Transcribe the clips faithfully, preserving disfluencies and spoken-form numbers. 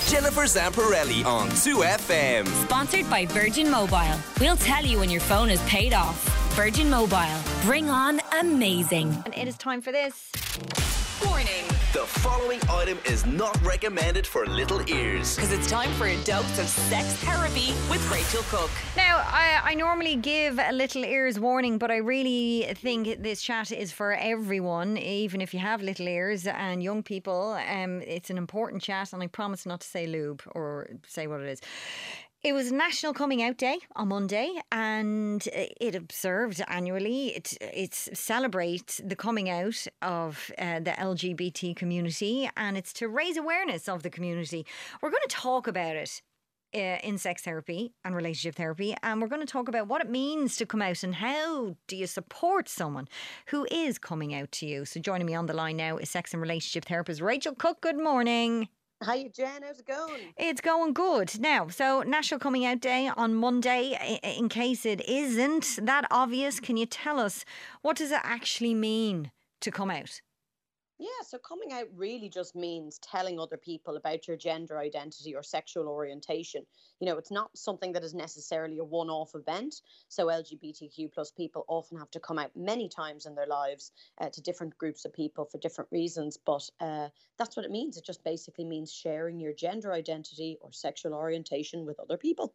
Jennifer Zamparelli on two F M. Sponsored by Virgin Mobile. We'll tell you when your phone is paid off. Virgin Mobile. Bring on amazing. And it is time for this. Warning. The following item is not recommended for little ears. Because it's time for a dose of sex therapy with Rachel Cook. Now, I, I normally give a little ears warning, but I really think this chat is for everyone, even if you have little ears and young people. Um, it's an important chat, and I promise not to say lube or say what it is. It was National Coming Out Day on Monday, and it observed annually. It it's celebrates the coming out of uh, the L G B T community, and it's to raise awareness of the community. We're going to talk about it uh, in sex therapy and relationship therapy, and we're going to talk about what it means to come out and how do you support someone who is coming out to you. So joining me on the line now is sex and relationship therapist Rachel Cook. Good morning. Hiya, Jen. How's it going? It's going good. Now, so National Coming Out Day on Monday. In case it isn't that obvious, can you tell us, what does it actually mean to come out? Yeah, so coming out really just means telling other people about your gender identity or sexual orientation. You know, it's not something that is necessarily a one-off event. So L G B T Q plus people often have to come out many times in their lives uh, to different groups of people for different reasons. But uh, that's what it means. It just basically means sharing your gender identity or sexual orientation with other people.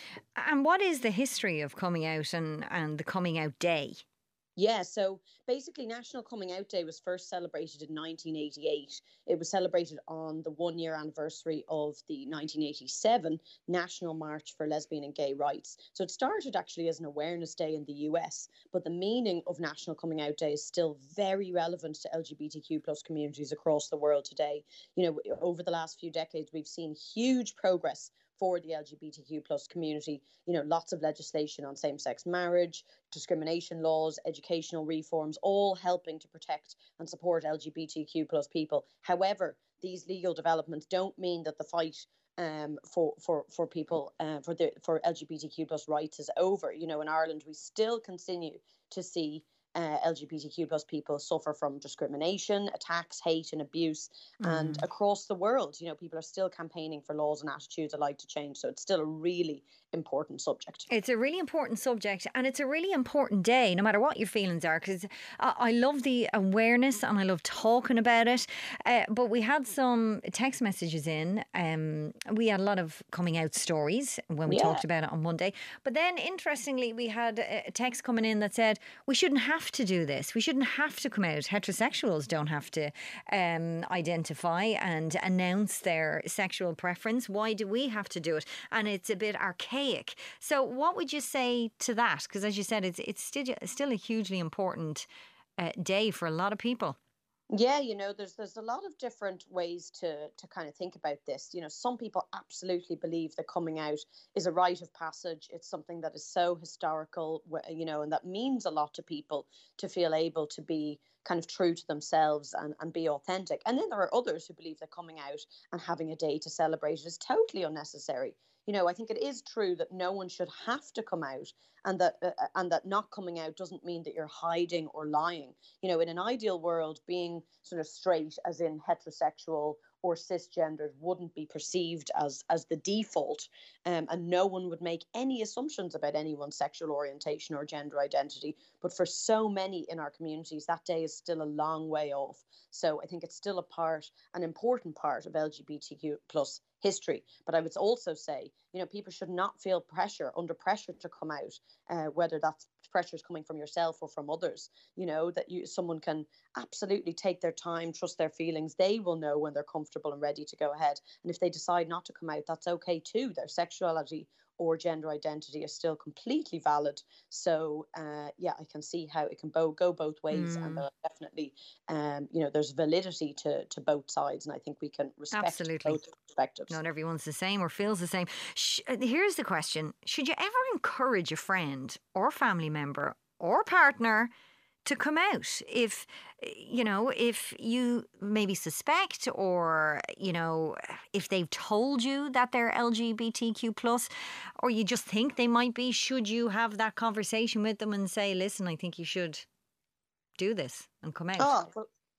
And what is the history of coming out and, and the Coming Out Day? Yeah, so basically National Coming Out Day was first celebrated in nineteen eighty-eight. It was celebrated on the one-year anniversary of the nineteen eighty-seven National March for Lesbian and Gay Rights. So it started actually as an awareness day in the U S, but the meaning of National Coming Out Day is still very relevant to L G B T Q plus communities across the world today. You know, over the last few decades, we've seen huge progress for the L G B T Q plus community. You know, lots of legislation on same-sex marriage, discrimination laws, educational reforms, all helping to protect and support L G B T Q plus people. However, these legal developments don't mean that the fight um, for for for people uh, for the for L G B T Q plus rights is over. You know, in Ireland, we still continue to see Uh, L G B T Q plus people suffer from discrimination, attacks, hate and abuse. Mm. And across the world, you know, people are still campaigning for laws and attitudes alike to change. So it's still a really important subject. It's a really important subject, and it's a really important day, no matter what your feelings are, because I, I love the awareness and I love talking about it. Uh, but we had some text messages in. Um, we had a lot of coming out stories when we yeah. talked about it on Monday. But then, interestingly, we had a text coming in that said, we shouldn't have to do this. We shouldn't have to come out. Heterosexuals don't have to um, identify and announce their sexual preference. Why do we have to do it? And it's a bit archaic. So what would you say to that? Because as you said, it's it's still, still a hugely important uh, day for a lot of people. Yeah, you know, there's there's a lot of different ways to to kind of think about this. You know, some people absolutely believe that coming out is a rite of passage. It's something that is so historical, you know, and that means a lot to people to feel able to be kind of true to themselves and, and be authentic. And then there are others who believe that coming out and having a day to celebrate is totally unnecessary. You know, I think it is true that no one should have to come out, and that uh, and that not coming out doesn't mean that you're hiding or lying. You know, in an ideal world, being sort of straight, as in heterosexual or cisgendered, wouldn't be perceived as as the default, um, and no one would make any assumptions about anyone's sexual orientation or gender identity. But for so many in our communities, that day is still a long way off. So I think it's still a part, an important part of L G B T Q plus history. But I would also say, you know, people should not feel pressure, under pressure to come out, uh, whether that's pressure is coming from yourself or from others. You know, that you someone can absolutely take their time, trust their feelings. They will know when they're comfortable and ready to go ahead. And if they decide not to come out, that's okay too. Their sexuality or gender identity is still completely valid. So, uh, yeah, I can see how it can bo- go both ways. Mm. And uh, definitely, um, you know, there's validity to, to both sides. And I think we can respect Absolutely. both perspectives. Not everyone's the same or feels the same. Sh- here's the question. Should you ever encourage a friend or family member or partner to come out if, you know, if you maybe suspect or, you know, if they've told you that they're L G B T Q plus, or you just think they might be? Should you have that conversation with them and say, listen, I think you should do this and come out? Oh, well,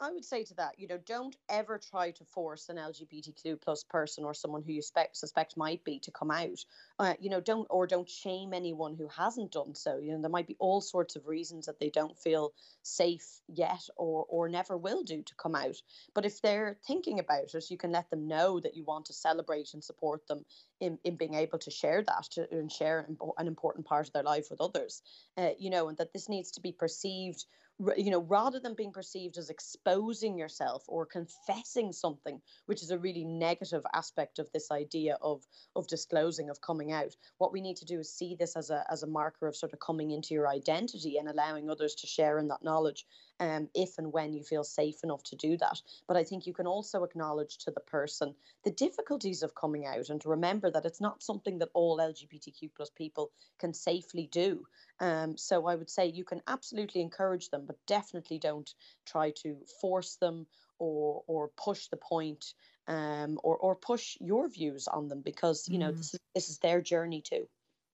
I would say to that, you know, don't ever try to force an L G B T Q plus person or someone who you suspect, suspect might be to come out. Uh, you know, don't or don't shame anyone who hasn't done so. You know, there might be all sorts of reasons that they don't feel safe yet or or never will do to come out. But if they're thinking about it, you can let them know that you want to celebrate and support them in, in being able to share that to, and share an important part of their life with others. Uh, you know, and that this needs to be perceived, you know, rather than being perceived as exposing yourself or confessing something, which is a really negative aspect of this idea of of disclosing, of coming out. What we need to do is see this as a as a marker of sort of coming into your identity and allowing others to share in that knowledge, um, if and when you feel safe enough to do that. But I think you can also acknowledge to the person the difficulties of coming out, and to remember that it's not something that all L G B T Q plus people can safely do. Um, so I would say you can absolutely encourage them, but definitely don't try to force them or or push the point, um, or or push your views on them, because you know Mm. this is this is their journey too.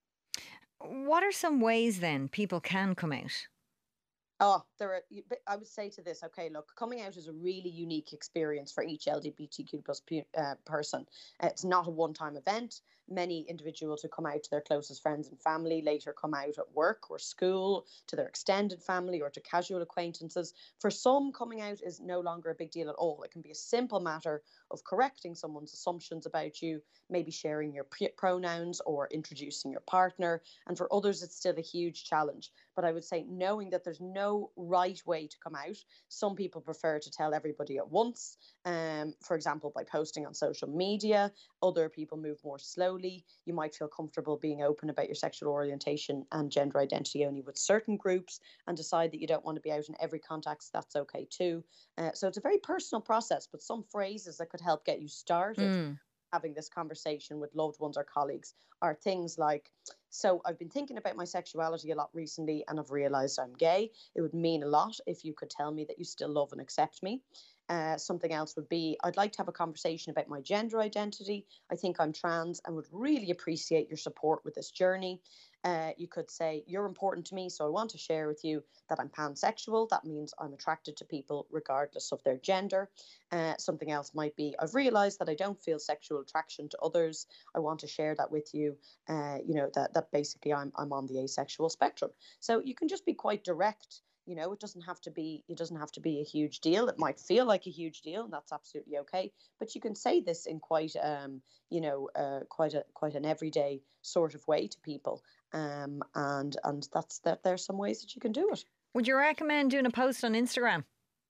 What are some ways then people can come out? Oh, there are. I would say to this, okay, look, coming out is a really unique experience for each L G B T Q plus uh, person. It's not a one-time event. Many individuals who come out to their closest friends and family later come out at work or school, to their extended family or to casual acquaintances. For some, coming out is no longer a big deal at all. It can be a simple matter of correcting someone's assumptions about you, maybe sharing your p- pronouns or introducing your partner. And for others, it's still a huge challenge. But I would say, knowing that there's no right way to come out. Some people prefer to tell everybody at once, um, for example, by posting on social media. Other people move more slowly. You might feel comfortable being open about your sexual orientation and gender identity only with certain groups, and decide that you don't want to be out in every context. That's okay too. Uh, so it's a very personal process, but some phrases that could help get you started Mm. having this conversation with loved ones or colleagues are things like, so I've been thinking about my sexuality a lot recently and I've realized I'm gay. It would mean a lot if you could tell me that you still love and accept me. Uh, something else would be, I'd like to have a conversation about my gender identity. I think I'm trans and would really appreciate your support with this journey. Uh, you could say, you're important to me, so I want to share with you that I'm pansexual. That means I'm attracted to people regardless of their gender. Uh, something else might be, I've realized that I don't feel sexual attraction to others. I want to share that with you. Uh, you know, that, that basically I'm, I'm on the asexual spectrum. So you can just be quite direct. You know, it doesn't have to be, it doesn't have to be a huge deal. It might feel like a huge deal, and that's absolutely okay. But you can say this in quite, um, you know, uh, quite a quite an everyday sort of way to people. Um, and and that's that. There's some ways that you can do it. Would you recommend doing a post on Instagram?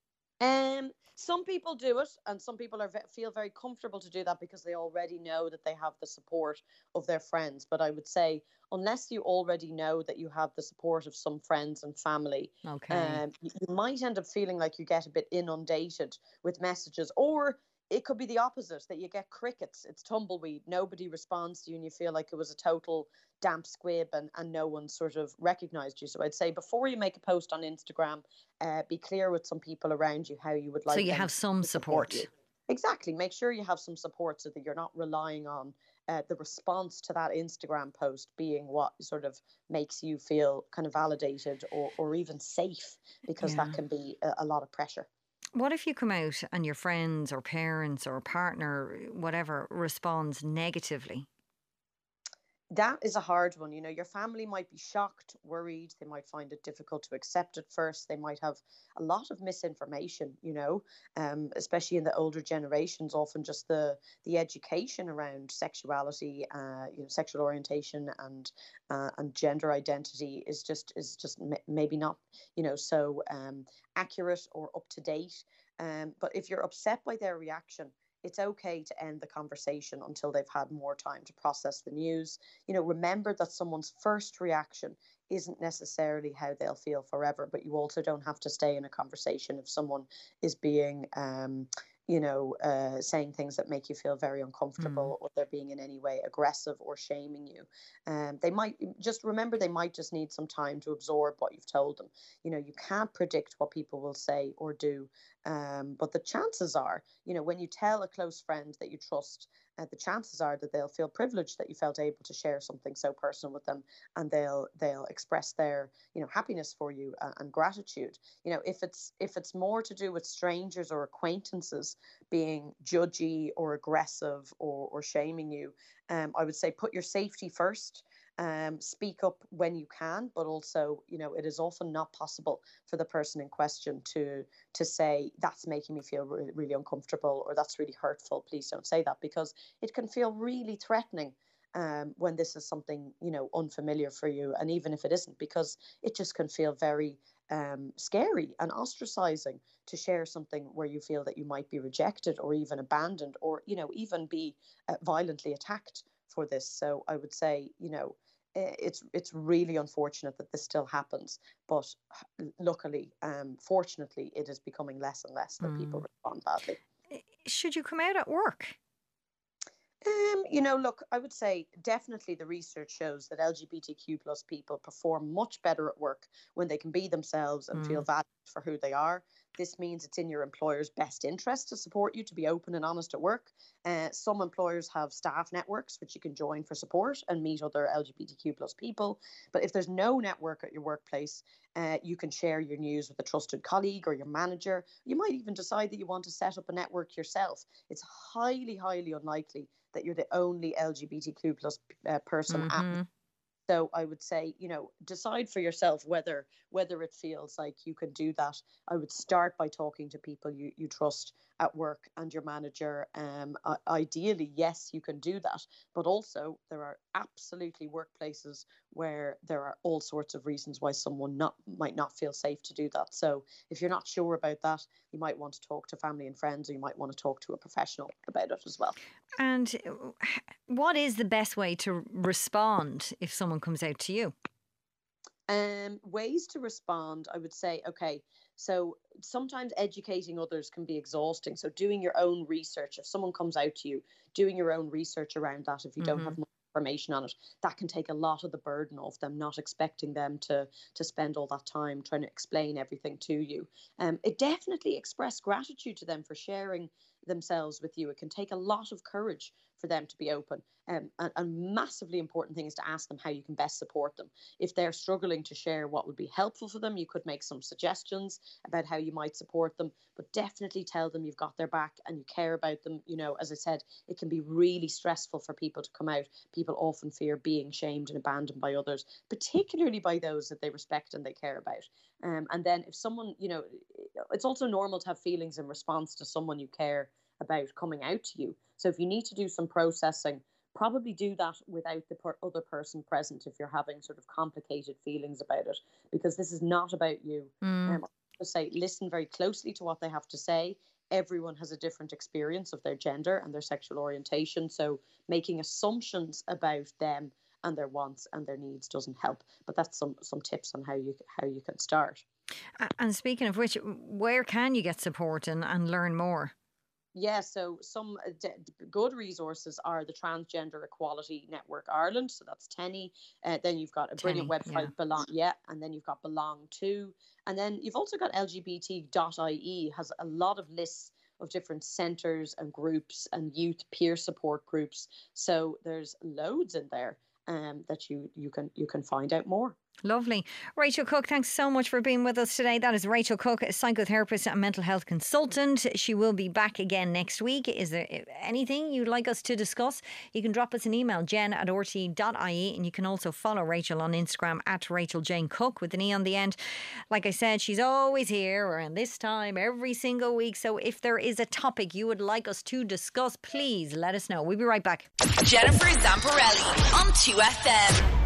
Um, some people do it, and some people are feel very comfortable to do that because they already know that they have the support of their friends. But I would say, unless you already know that you have the support of some friends and family, Okay. um, you, you might end up feeling like you get a bit inundated with messages, or it could be the opposite, that you get crickets. It's tumbleweed. Nobody responds to you, and you feel like it was a total damp squib, and, and no one sort of recognized you. So I'd say, before you make a post on Instagram, uh, be clear with some people around you how you would like So you them have some to support support. you. Exactly. Make sure you have some support so that you're not relying on uh, the response to that Instagram post being what sort of makes you feel kind of validated or, or even safe, because Yeah. that can be a, a lot of pressure. What if you come out and your friends or parents or partner, whatever, responds negatively? That is a hard one. You know, your family might be shocked, worried. They might find it difficult to accept at first. They might have a lot of misinformation, you know, um, especially in the older generations. Often just the the education around sexuality, uh, you know, sexual orientation and uh, and gender identity is just is just m- maybe not, you know, so um, accurate or up to date. Um, but if you're upset by their reaction, it's okay to end the conversation until they've had more time to process the news. You know, remember that someone's first reaction isn't necessarily how they'll feel forever, but you also don't have to stay in a conversation if someone is being, um, you know, uh, saying things that make you feel very uncomfortable, Mm. or they're being in any way aggressive or shaming you. Um, they might just remember they might just need some time to absorb what you've told them. You know, you can't predict what people will say or do. Um, but the chances are, you know, when you tell a close friend that you trust, uh, the chances are that they'll feel privileged that you felt able to share something so personal with them, and they'll they'll express their, you know, happiness for you uh, and gratitude. You know, if it's if it's more to do with strangers or acquaintances being judgy or aggressive or, or shaming you, um, I would say put your safety first. Um, speak up when you can, but also, you know, it is often not possible for the person in question to to say, that's making me feel really, really uncomfortable, or that's really hurtful. Please don't say that, because it can feel really threatening um, when this is something, you know, unfamiliar for you. And even if it isn't, because it just can feel very um, scary and ostracizing to share something where you feel that you might be rejected or even abandoned, or, you know, even be uh, violently attacked for this. So I would say, you know, it's it's really unfortunate that this still happens, but luckily, um, fortunately, it is becoming less and less that mm. people respond badly. Should you come out at work? Um, you know, look, I would say definitely the research shows that L G B T Q plus people perform much better at work when they can be themselves and mm. feel valued for who they are. This means it's in your employer's best interest to support you to be open and honest at work. Uh, some employers have staff networks which you can join for support and meet other L G B T Q plus people. But if there's no network at your workplace, uh, you can share your news with a trusted colleague or your manager. You might even decide that you want to set up a network yourself. It's highly, highly unlikely that you're the only L G B T Q plus uh, person mm-hmm. at. So I would say, you know, decide for yourself whether whether it feels like you can do that. I would start by talking to people you, you trust at work and your manager. Um, uh, ideally, yes, you can do that. But also, there are absolutely workplaces where there are all sorts of reasons why someone not might not feel safe to do that. So if you're not sure about that, you might want to talk to family and friends, or you might want to talk to a professional about it as well. And what is the best way to respond if someone comes out to you? Um, ways to respond, I would say, okay, so sometimes educating others can be exhausting. So doing your own research, if someone comes out to you, doing your own research around that, if you mm-hmm. don't have much information on it, that can take a lot of the burden off them, not expecting them to to spend all that time trying to explain everything to you. Um, it definitely express gratitude to them for sharing themselves with you. It can take a lot of courage for them to be open. Um, and a massively important thing is to ask them how you can best support them. If they're struggling to share what would be helpful for them, you could make some suggestions about how you might support them, but definitely tell them you've got their back and you care about them. You know, as I said, it can be really stressful for people to come out. People often fear being shamed and abandoned by others, particularly by those that they respect and they care about. Um, and then if someone, you know, it's also normal to have feelings in response to someone you care about coming out to you. So if you need to do some processing, probably do that without the per- other person present if you're having sort of complicated feelings about it, because this is not about you. Mm. Um, I would say listen very closely to what they have to say. Everyone has a different experience of their gender and their sexual orientation, so making assumptions about them and their wants and their needs doesn't help. But that's some some tips on how you how you can start. And speaking of which, where can you get support and, and learn more? Yeah, so some d- good resources are the Transgender Equality Network Ireland, so that's T E N I. Uh, then you've got a brilliant Tenny, website, yeah. Belong, yeah, and then you've got Belong To, and then you've also got L G B T dot I E has a lot of lists of different centres and groups and youth peer support groups. So there's loads in there um, that you you can you can find out more. Lovely. Rachel Cook, thanks so much for being with us today. That is Rachel Cook, a psychotherapist and mental health consultant. She will be back again next week. Is there anything you'd like us to discuss? You can drop us an email, jen at r t dot i e, and you can also follow Rachel on Instagram at Rachel Jane Cook with an E on the end. Like I said, she's always here around this time every single week. So if there is a topic you would like us to discuss, please let us know. We'll be right back. Jennifer Zamparelli on two F M.